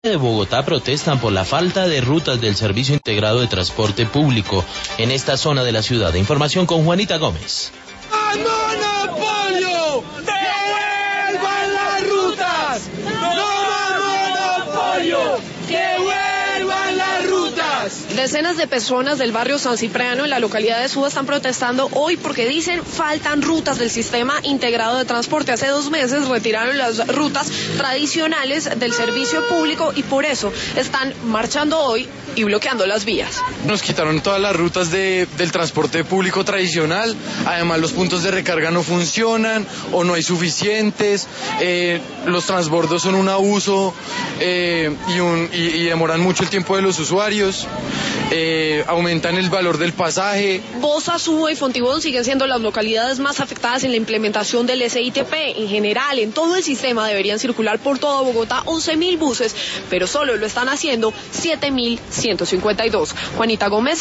De Bogotá protestan por la falta de rutas del Servicio Integrado de Transporte Público en esta zona de la ciudad. Información con Juanita Gómez. ¡Al monopolio! ¡Devuelvan las rutas! ¡No más monopolio! ¡Devuelvan las rutas! Decenas de personas del barrio San Cipriano en la localidad de Suba están protestando hoy porque dicen faltan rutas del sistema integrado de transporte. Hace 2 meses retiraron las rutas tradicionales del servicio público y por eso están marchando hoy y bloqueando las vías. Nos quitaron todas las rutas del transporte público tradicional, además los puntos de recarga no funcionan o no hay suficientes, los transbordos son un abuso y demoran mucho el tiempo de los usuarios, aumentan el valor del pasaje. Bosa, Suba y Fontibón siguen siendo las localidades más afectadas en la implementación del SITP. En general, en todo el sistema deberían circular por todo Bogotá 11.000 buses, pero solo lo están haciendo 7.152. Juanita Gómez.